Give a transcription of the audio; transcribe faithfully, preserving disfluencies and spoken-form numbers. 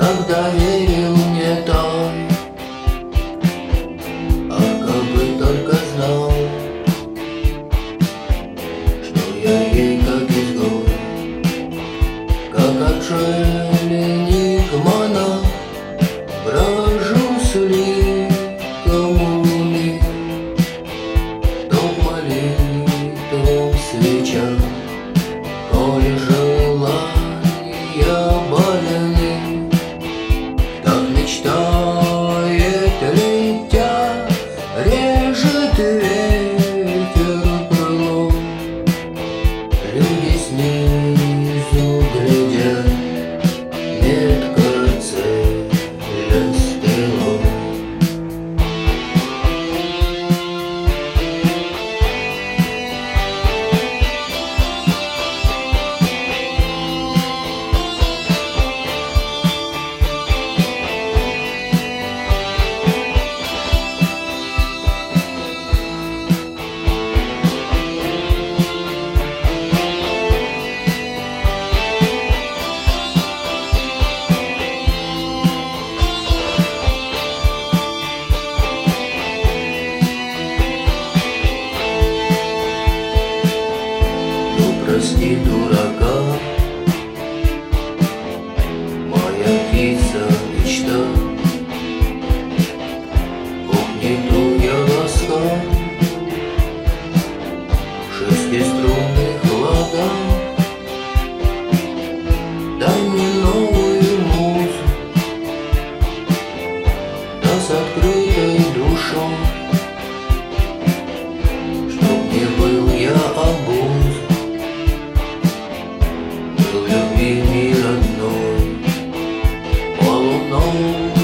как доверил мне той. Ах, как бы только знал, что я ей как изгой, как отшельник монах, брожу слишком умный, то в молитвах свечах, коли желания болены, так мечтает летя, режет ветер крыло. Люди снизу глядят, метко целя стрелой. Прости, дурака, моя птица мечта, огнетуя ласка, шестиструнных лада. Дай мне новую музу, да с открытой душой, чтоб не был я обуз, любимый родной, полуной.